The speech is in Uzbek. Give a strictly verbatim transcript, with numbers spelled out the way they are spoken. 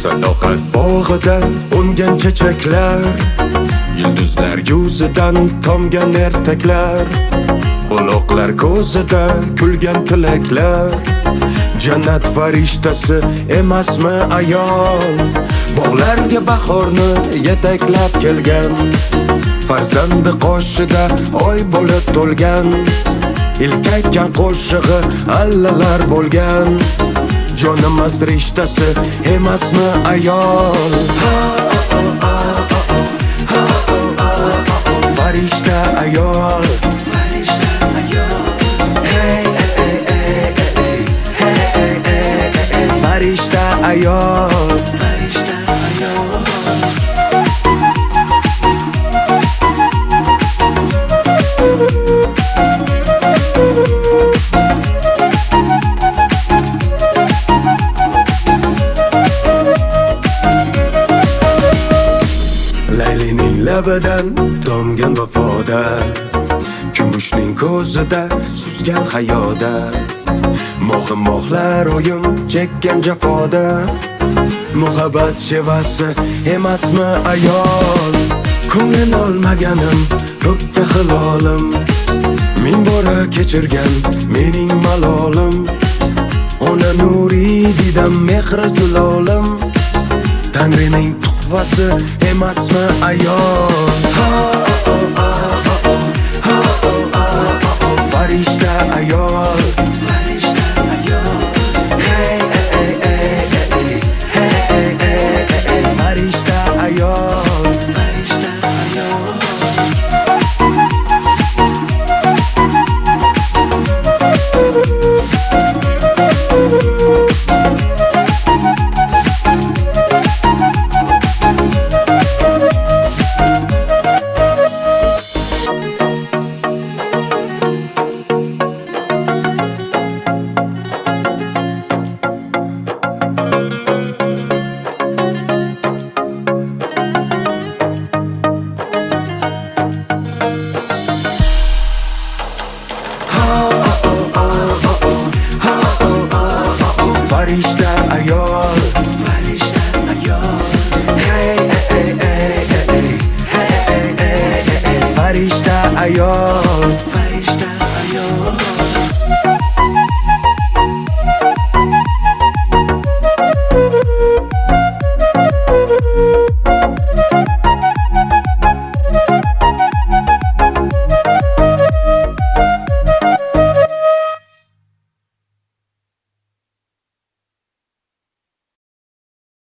Sadoqat bog'ida ungan chechaklar, yulduzlar yuzidan tomgan ertaklar, buloqlar ko'zida kulgan tilaklar. Jannat farishtasi emasmi ayol, bog'larga bahorni yetaklab kelgan. Farzandi qoshida oy bo'lib to'lgan, ilk aytgan qo'shig'i allalar bo'lgan. Jonimiz rishtasi emasmi ayol, farishta ayol. Farishta ayol, farishta ayol. Laylining labidan tomgan vafoda, kumushning ko'zida suzgan hayoda, mo'g'im mo'g'lar oyim chekkan jafoda. Muhabbat shevasi emasmi ayol, ko'ngil olmaganim ko'kda hilolim, ming bora kechirgan mening malolim. Ona nuri didam mehri zilolim, Tangrining tuhfasi emasmi ayol. Farishta ayol, farishta ayol. Hey hey hey hey hey hey hey farishta ayol, farishta ayol. Farishta